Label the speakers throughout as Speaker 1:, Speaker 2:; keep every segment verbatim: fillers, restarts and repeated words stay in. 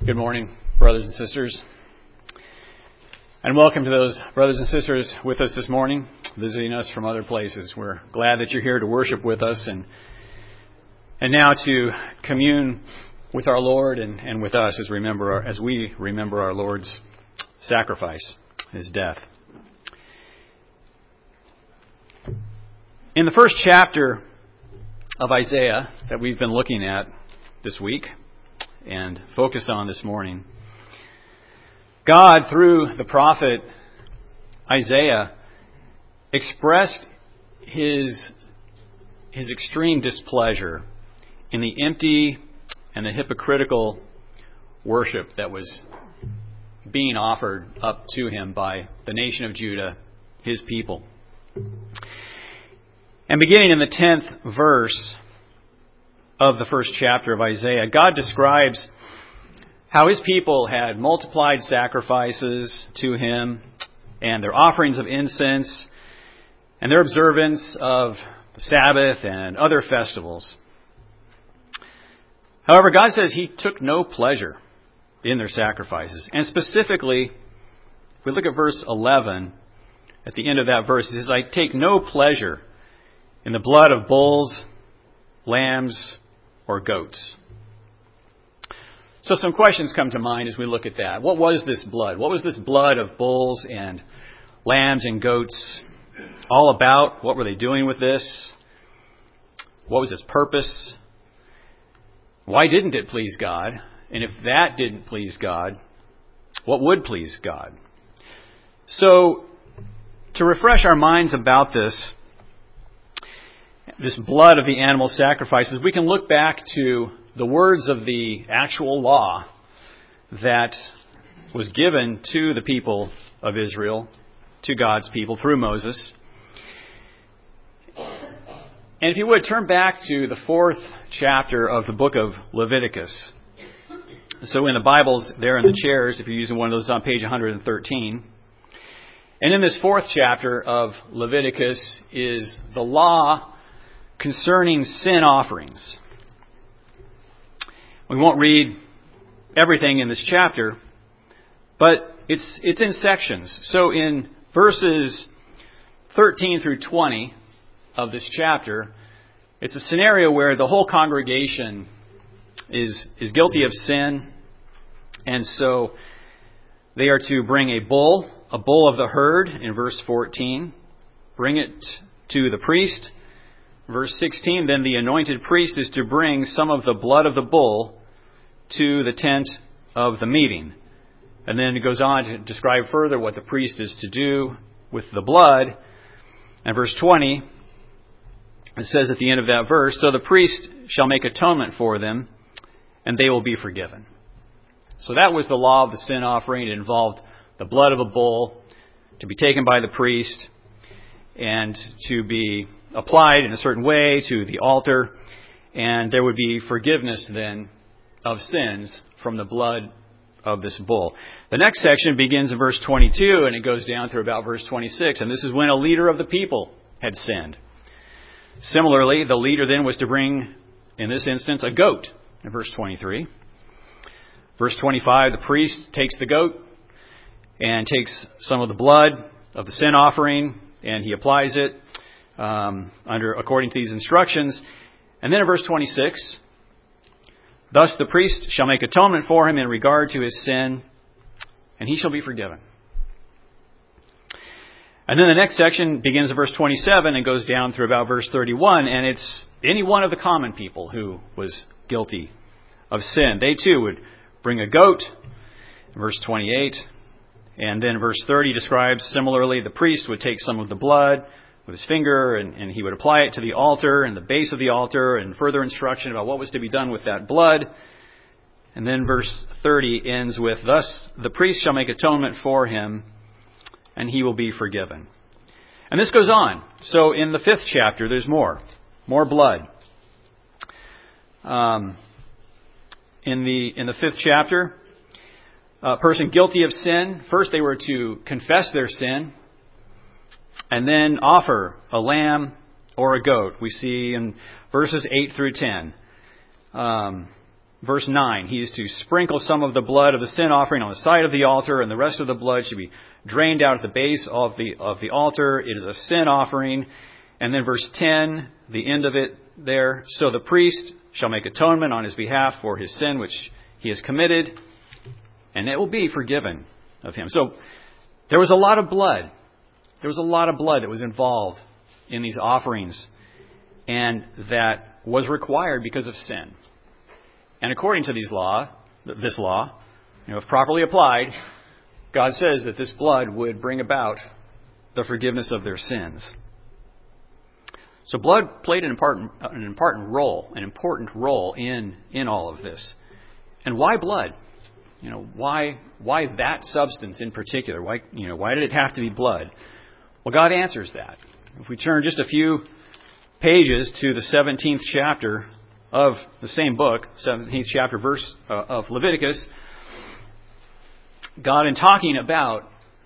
Speaker 1: Good morning, brothers and sisters. And welcome to those brothers and sisters with us this morning, visiting us from other places. We're glad that you're here to worship with us and and now to commune with our Lord and, and with us as remember our, as we remember our Lord's sacrifice, His death. In the first chapter of Isaiah that we've been looking at this week and focused on this morning, God, through the prophet Isaiah, expressed his, his extreme displeasure in the empty and the hypocritical worship that was being offered up to him by the nation of Judah, his people. And beginning in the tenth verse of the first chapter of Isaiah, God describes how His people had multiplied sacrifices to Him and their offerings of incense and their observance of the Sabbath and other festivals. However, God says He took no pleasure in their sacrifices. And specifically, if we look at verse eleven, at the end of that verse, it says, I take no pleasure in the blood of bulls, lambs, or goats. So some questions come to mind as we look at that. What was this blood? What was this blood of bulls and lambs and goats all about? What were they doing with this? What was its purpose? Why didn't it please God? And if that didn't please God, what would please God? So, to refresh our minds about this, this blood of the animal sacrifices, we can look back to the words of the actual law that was given to the people of Israel, to God's people through Moses. And if you would, turn back to the fourth chapter of the book of Leviticus. So in the Bibles, there in the chairs, if you're using one of those, on page one hundred thirteen. And in this fourth chapter of Leviticus is the law concerning sin offerings. We won't read everything in this chapter, but it's it's in sections. So in verses thirteen through twenty of this chapter, it's a scenario where the whole congregation is is guilty of sin, and so they are to bring a bull, a bull of the herd in verse fourteen, bring it to the priest. Verse sixteen, then the anointed priest is to bring some of the blood of the bull to the tent of the meeting. And then it goes on to describe further what the priest is to do with the blood. And verse twenty, it says at the end of that verse, so the priest shall make atonement for them, and they will be forgiven. So that was the law of the sin offering. It involved the blood of a bull to be taken by the priest and to be applied in a certain way to the altar, and there would be forgiveness then of sins from the blood of this bull. The next section begins in verse twenty-two, and it goes down through about verse twenty-six, and this is when a leader of the people had sinned. Similarly, the leader then was to bring, in this instance, a goat in verse twenty-three. Verse twenty-five, the priest takes the goat and takes some of the blood of the sin offering, and he applies it Um, under according to these instructions. And then in verse twenty-six, thus the priest shall make atonement for him in regard to his sin, and he shall be forgiven. And then the next section begins at verse twenty-seven and goes down through about verse thirty-one, and it's any one of the common people who was guilty of sin. They too would bring a goat, verse twenty-eight, and then verse thirty describes similarly the priest would take some of the blood with his finger, and, and he would apply it to the altar and the base of the altar, and further instruction about what was to be done with that blood. And then verse thirty ends with, thus the priest shall make atonement for him, and he will be forgiven. And this goes on. So in the fifth chapter, there's more. More blood. Um, in the in the fifth chapter, a person guilty of sin, first they were to confess their sin, and then offer a lamb or a goat. We see in verses eight through ten. Um, verse nine, he is to sprinkle some of the blood of the sin offering on the side of the altar, and the rest of the blood should be drained out at the base of the of the altar. It is a sin offering. And then verse ten, the end of it there. So the priest shall make atonement on his behalf for his sin which he has committed, and it will be forgiven of him. So there was a lot of blood. There was a lot of blood that was involved in these offerings, and that was required because of sin. And according to these law, this law, you know, if properly applied, God says that this blood would bring about the forgiveness of their sins. So blood played an important, an important role, an important role in, in all of this. And why blood? You know, why why that substance in particular? Why you know why did it have to be blood? Well, God answers that. If we turn just a few pages to the seventeenth chapter of the same book, seventeenth chapter verse uh, of Leviticus, God, in talking about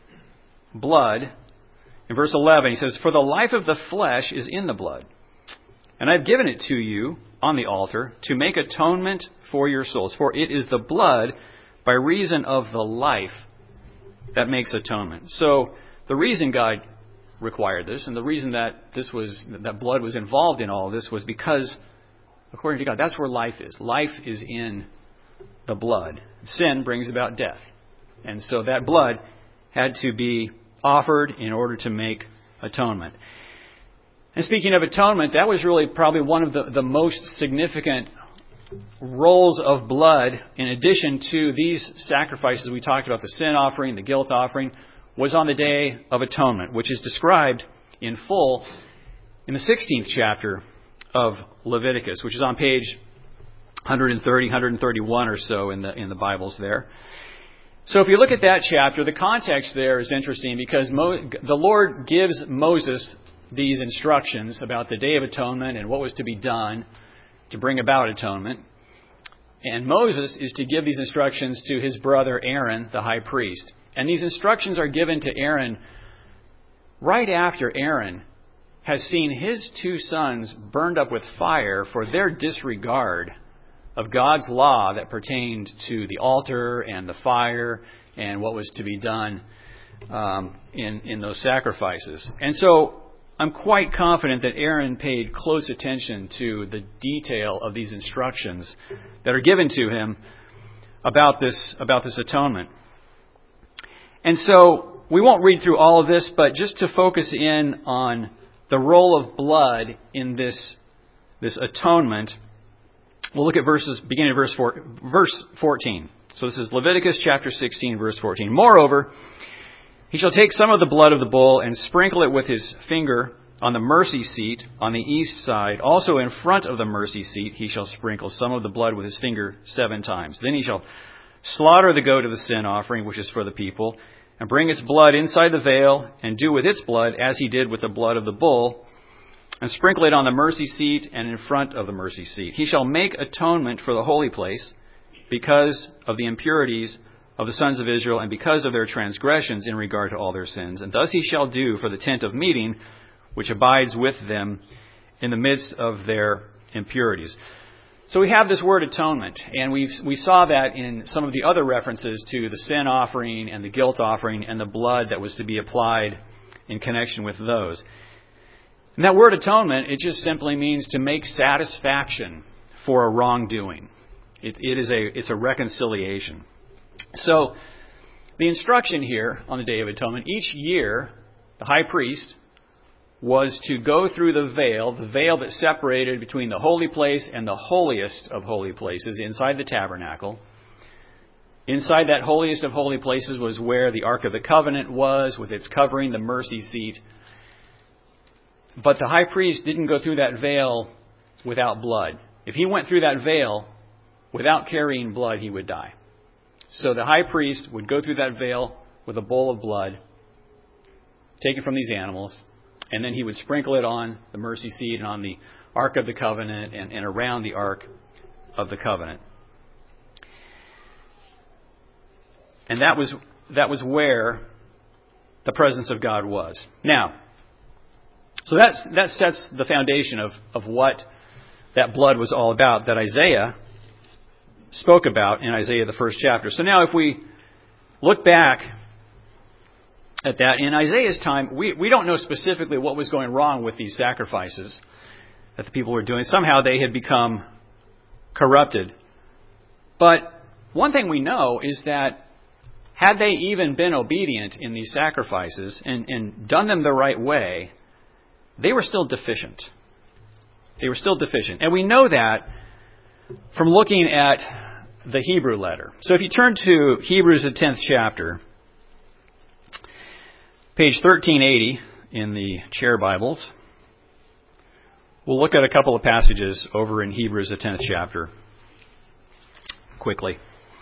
Speaker 1: blood, in verse eleven, he says, "For the life of the flesh is in the blood, and I have given it to you on the altar to make atonement for your souls. For it is the blood by reason of the life that makes atonement." So the reason God required this, and the reason that this was that blood was involved in all of this, was because, according to God, that's where life is. Life is in the blood. Sin brings about death, and so that blood had to be offered in order to make atonement. And speaking of atonement, that was really probably one of the, the most significant roles of blood, in addition to these sacrifices we talked about, the sin offering, the guilt offering, was on the Day of Atonement, which is described in full in the sixteenth chapter of Leviticus, which is on page one thirty, one thirty-one or so in the in the Bibles there. So if you look at that chapter, the context there is interesting because Mo- the Lord gives Moses these instructions about the Day of Atonement and what was to be done to bring about atonement. And Moses is to give these instructions to his brother Aaron, the high priest. And these instructions are given to Aaron right after Aaron has seen his two sons burned up with fire for their disregard of God's law that pertained to the altar and the fire and what was to be done um, in, in those sacrifices. And so I'm quite confident that Aaron paid close attention to the detail of these instructions that are given to him about this, about this atonement. And so we won't read through all of this, but just to focus in on the role of blood in this, this atonement, we'll look at verses, beginning of verse four, verse fourteen. So this is Leviticus chapter sixteen, verse fourteen. "Moreover, he shall take some of the blood of the bull and sprinkle it with his finger on the mercy seat on the east side. Also in front of the mercy seat he shall sprinkle some of the blood with his finger seven times. Then he shall slaughter the goat of the sin offering, which is for the people, and bring its blood inside the veil, and do with its blood as he did with the blood of the bull, and sprinkle it on the mercy seat and in front of the mercy seat. He shall make atonement for the holy place because of the impurities of the sons of Israel and because of their transgressions in regard to all their sins. And thus he shall do for the tent of meeting, which abides with them in the midst of their impurities." So we have this word atonement, and we we saw that in some of the other references to the sin offering and the guilt offering and the blood that was to be applied in connection with those. And that word atonement, it just simply means to make satisfaction for a wrongdoing. It, it is a it's a reconciliation. So the instruction here on the Day of Atonement, each year the high priest was to go through the veil, the veil that separated between the holy place and the holiest of holy places inside the tabernacle. Inside that holiest of holy places was where the Ark of the Covenant was, with its covering, the mercy seat. But the high priest didn't go through that veil without blood. If he went through that veil without carrying blood, he would die. So the high priest would go through that veil with a bowl of blood taken from these animals, and then he would sprinkle it on the mercy seat and on the Ark of the Covenant and, and around the Ark of the Covenant. And that was that was where the presence of God was. Now, so that's, that sets the foundation of, of what that blood was all about, that Isaiah spoke about in Isaiah, the first chapter. So now if we look back at that, in Isaiah's time, we, we don't know specifically what was going wrong with these sacrifices that the people were doing. Somehow they had become corrupted. But one thing we know is that had they even been obedient in these sacrifices and, and done them the right way, they were still deficient. They were still deficient. And we know that from looking at the Hebrew letter. So if you turn to Hebrews, the tenth chapter, page thirteen eighty in the chair Bibles, we'll look at a couple of passages over in Hebrews, the tenth chapter, quickly.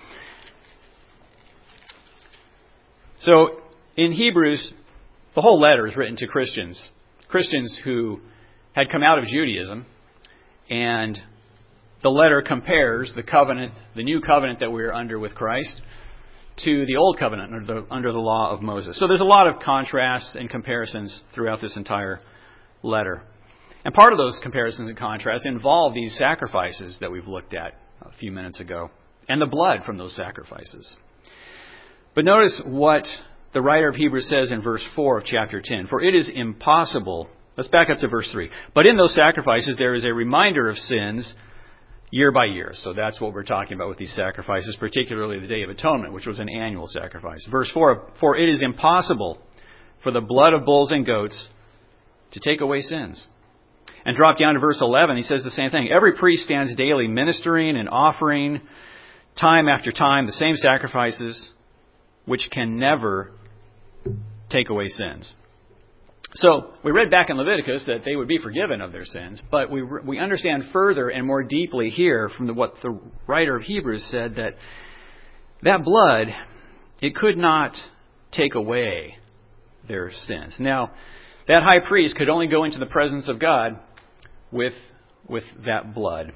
Speaker 1: So in Hebrews, the whole letter is written to Christians, Christians who had come out of Judaism, and the letter compares the covenant, the new covenant that we're under with Christ, to the old covenant under the, under the law of Moses. So there's a lot of contrasts and comparisons throughout this entire letter. And part of those comparisons and contrasts involve these sacrifices that we've looked at a few minutes ago, and the blood from those sacrifices. But notice what the writer of Hebrews says in verse four of chapter ten. For it is impossible, let's back up to verse three. But in those sacrifices there is a reminder of sins year by year. So that's what we're talking about with these sacrifices, particularly the Day of Atonement, which was an annual sacrifice. Verse four, for it is impossible for the blood of bulls and goats to take away sins. And drop down to verse eleven, he says the same thing. Every priest stands daily ministering and offering time after time the same sacrifices, which can never take away sins. So we read back in Leviticus that they would be forgiven of their sins, but we we understand further and more deeply here from the, what the writer of Hebrews said, that that blood, it could not take away their sins. Now, that high priest could only go into the presence of God with with that blood.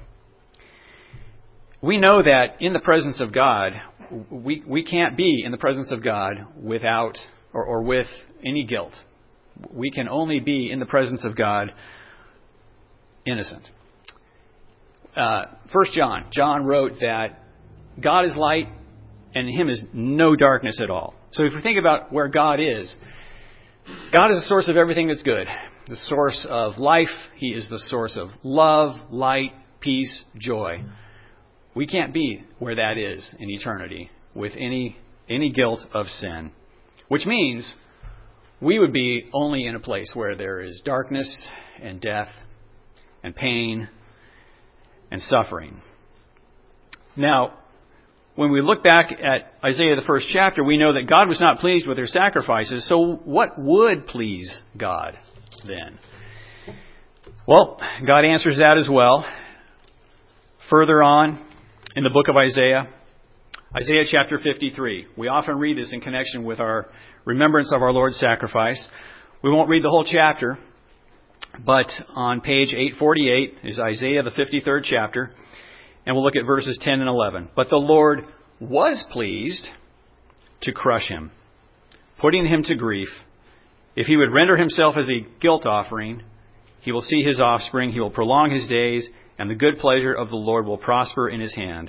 Speaker 1: We know that in the presence of God, we we can't be in the presence of God without or, or with any guilt. We can only be in the presence of God innocent. Uh, First John, John wrote that God is light and in Him is no darkness at all. So if we think about where God is, God is the source of everything that's good. The source of life. He is the source of love, light, peace, joy. We can't be where that is in eternity with any any guilt of sin. Which means we would be only in a place where there is darkness and death and pain and suffering. Now, when we look back at Isaiah, the first chapter, we know that God was not pleased with their sacrifices. So what would please God then? Well, God answers that as well. Further on in the book of Isaiah, Isaiah chapter fifty-three. We often read this in connection with our remembrance of our Lord's sacrifice. We won't read the whole chapter, but on page eight forty-eight is Isaiah, the fifty-third chapter, and we'll look at verses ten and eleven. But the Lord was pleased to crush him, putting him to grief. If he would render himself as a guilt offering, he will see his offspring, he will prolong his days, and the good pleasure of the Lord will prosper in his hand.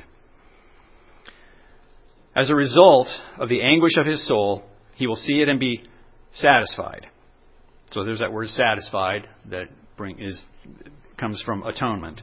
Speaker 1: As a result of the anguish of his soul, he will see it and be satisfied. So there's that word satisfied that bring, is comes from atonement.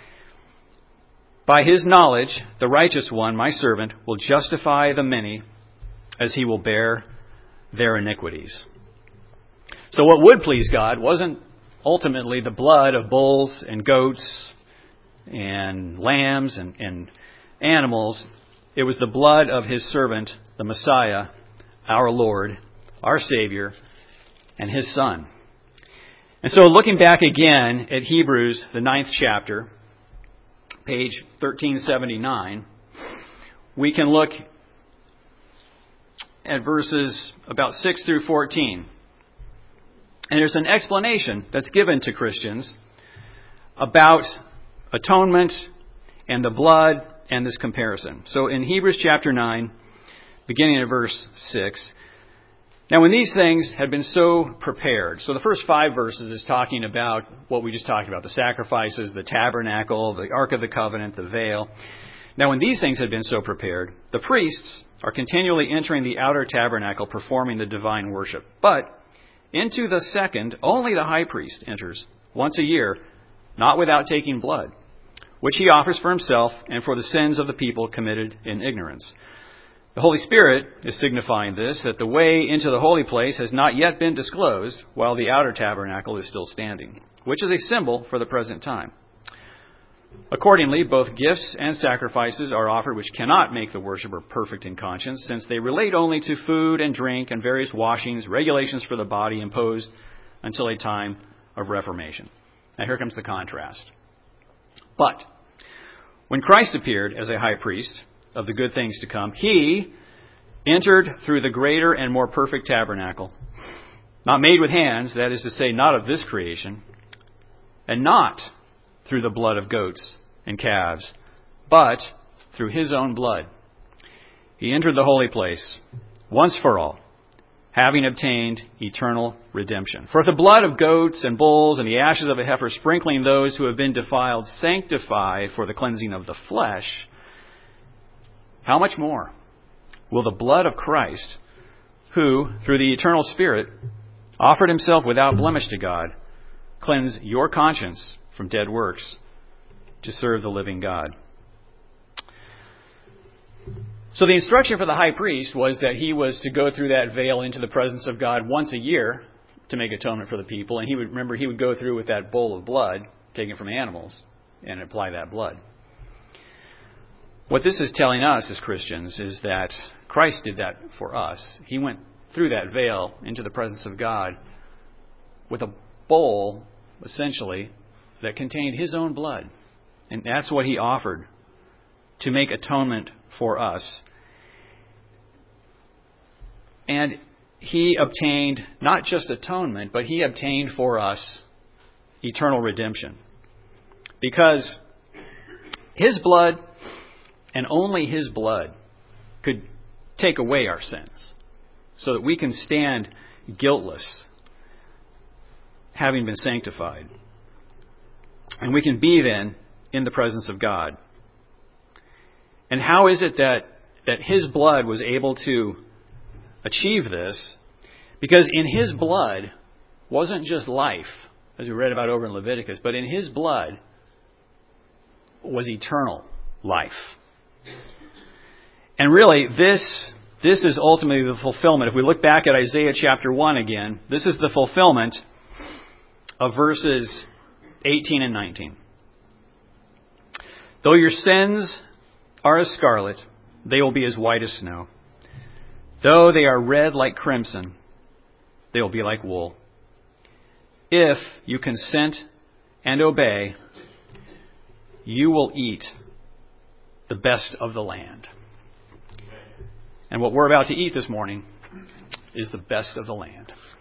Speaker 1: By his knowledge, the righteous one, my servant, will justify the many as he will bear their iniquities. So what would please God wasn't ultimately the blood of bulls and goats and lambs and, and animals. It was the blood of his servant, the Messiah, our Lord, our Savior, and his Son. And so looking back again at Hebrews, the ninth chapter, page thirteen seventy-nine, we can look at verses about six through fourteen. And there's an explanation that's given to Christians about atonement and the blood and this comparison. So in Hebrews chapter nine, beginning at verse six, now when these things had been so prepared, so the first five verses is talking about what we just talked about, the sacrifices, the tabernacle, the Ark of the Covenant, the veil. Now, when these things had been so prepared, the priests are continually entering the outer tabernacle, performing the divine worship. But into the second, only the high priest enters once a year, not without taking blood, which he offers for himself and for the sins of the people committed in ignorance. The Holy Spirit is signifying this, that the way into the holy place has not yet been disclosed, while the outer tabernacle is still standing, which is a symbol for the present time. Accordingly, both gifts and sacrifices are offered which cannot make the worshiper perfect in conscience, since they relate only to food and drink and various washings, regulations for the body imposed until a time of reformation. Now here comes the contrast. But when Christ appeared as a high priest of the good things to come, he entered through the greater and more perfect tabernacle, not made with hands, that is to say, not of this creation, and not through the blood of goats and calves, but through his own blood. He entered the holy place once for all, having obtained eternal redemption. For if the blood of goats and bulls and the ashes of a heifer sprinkling those who have been defiled sanctify for the cleansing of the flesh, how much more will the blood of Christ, who, through the eternal Spirit, offered himself without blemish to God, cleanse your conscience from dead works to serve the living God? So the instruction for the high priest was that he was to go through that veil into the presence of God once a year to make atonement for the people. And he would, remember, he would go through with that bowl of blood taken from animals and apply that blood. What this is telling us as Christians is that Christ did that for us. He went through that veil into the presence of God with a bowl, essentially, that contained his own blood. And that's what he offered to make atonement for us. And he obtained not just atonement, but he obtained for us eternal redemption. Because his blood, and only his blood, could take away our sins, so that we can stand guiltless, having been sanctified. And we can be then in the presence of God. And how is it that, that his blood was able to achieve this? Because in his blood wasn't just life, as we read about over in Leviticus, but in his blood was eternal life. And really, this, this is ultimately the fulfillment. If we look back at Isaiah chapter one again, this is the fulfillment of verses eighteen and nineteen. Though your sins are as scarlet, they will be as white as snow. Though they are red like crimson, they will be like wool. If you consent and obey, you will eat the best of the land. And what we're about to eat this morning is the best of the land.